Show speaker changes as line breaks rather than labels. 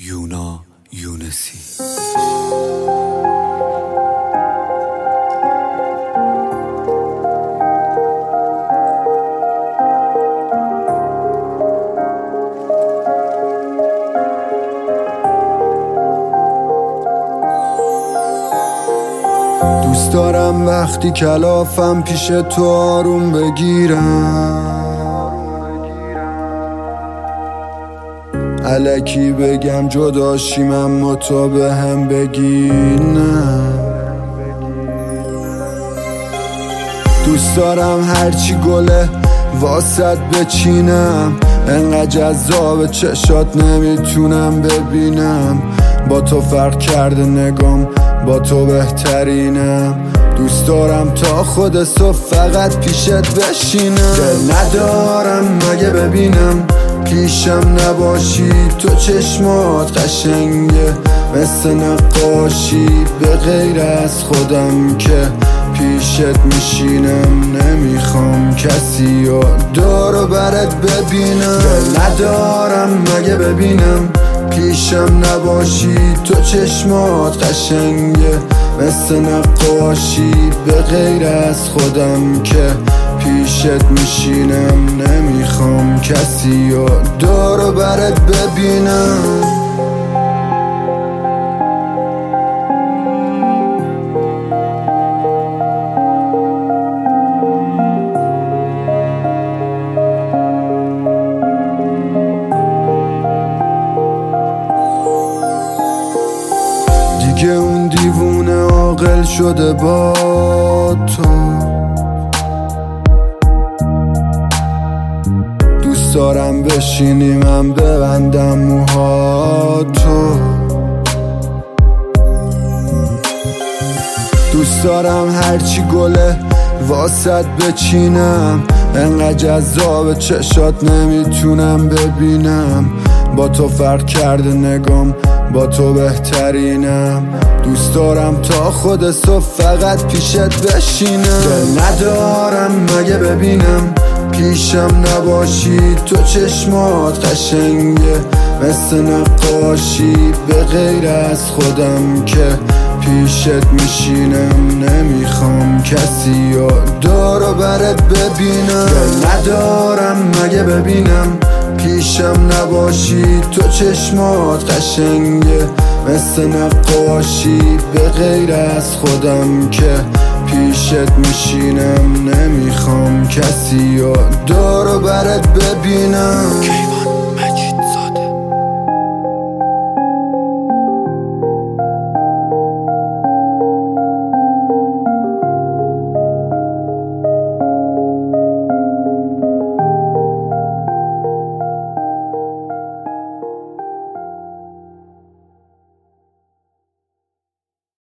یونا یونسی.
دوست دارم وقتی کلافم پیش تو آروم بگیرم، الکی بگم جداشیم اما تو به هم بگی نه. دوست دارم هرچی گله واسط بچینم، انقدر جذاب چشات نمیتونم ببینم. با تو فرق کرده نگام، با تو بهترینم. دوست دارم تا خود صبح فقط پیشت بشینم. دل ندارم مگه ببینم پیشم نباشی، تو چشمات قشنگه مثل نقاشی. به غیر از خودم که پیشت میشینم، نمیخوام کسی رو دور و برت ببینم. دل ندارم مگه ببینم پیشم نباشی، تو چشمات قشنگه مثل نقاشی. به غیر از خودم که پیشت میشینم، نمیخوام کسی رو دور و برت ببینم. دیگه اون دیوونه عاقل شده با تو، دوست دارم بشینی من ببندم موهاتو. دوست دارم هرچی گله واسط بچینم، انقدر جذاب چشات نمیتونم ببینم. با تو فرق کرده نگام، با تو بهترینم. دوست دارم تا خود صبح فقط پیشت بشینم. دل ندارم مگه ببینم پیشم نباشی، تو چشمات قشنگه مثل نقاشی. به غیر از خودم که پیشت میشینم، نمیخوام کسی رو دور و برت ببینم. دل ندارم مگه ببینم پیشم نباشی، تو چشمات قشنگه مثل نقاشی. به غیر از خودم که پیشت میشینم، نمیخوام کسی رو دور و برت ببینم.